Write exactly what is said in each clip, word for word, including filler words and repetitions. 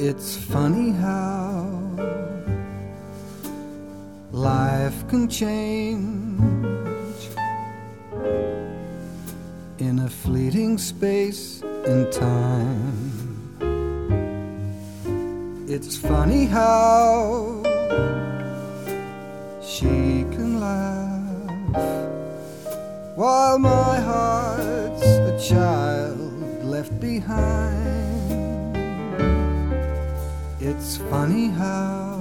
It's funny how life can change in a fleeting space in time. It's funny how she can laugh while my heart's a child left behind. It's funny how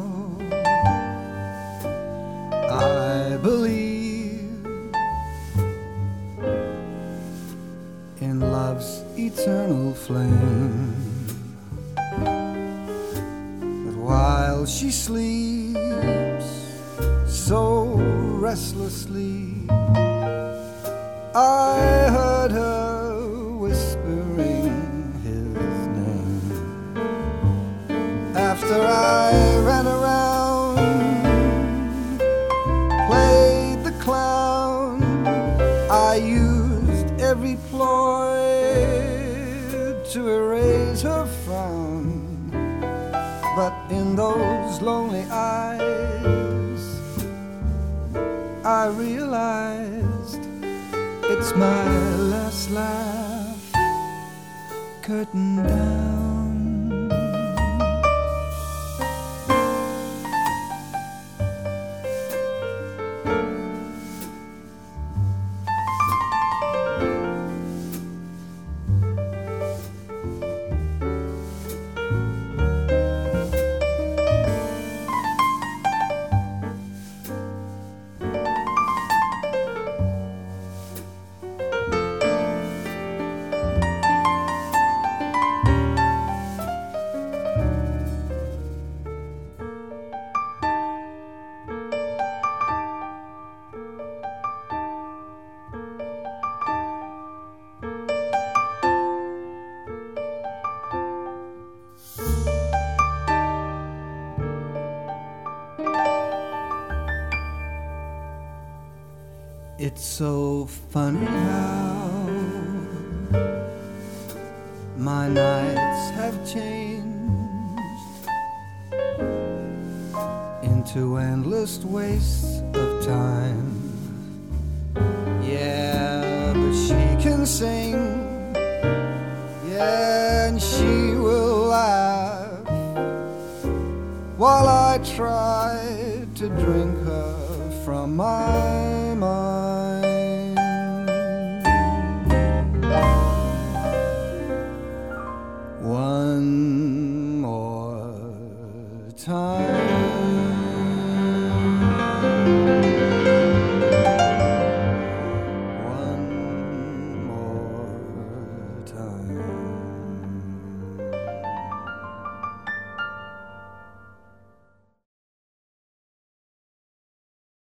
I believe in love's eternal flame, but while she sleeps so restlessly, I heard her whispering his name. After I ran around, played the clown, I used every ploy to erase her frown. But in those lonely eyes, I realized it's my last laugh, curtain down. It's so funny how my nights have changed into endless wastes of time. Yeah, but she can sing, yeah, and she will laugh while I try to drink her from my mind. One more time. One more time.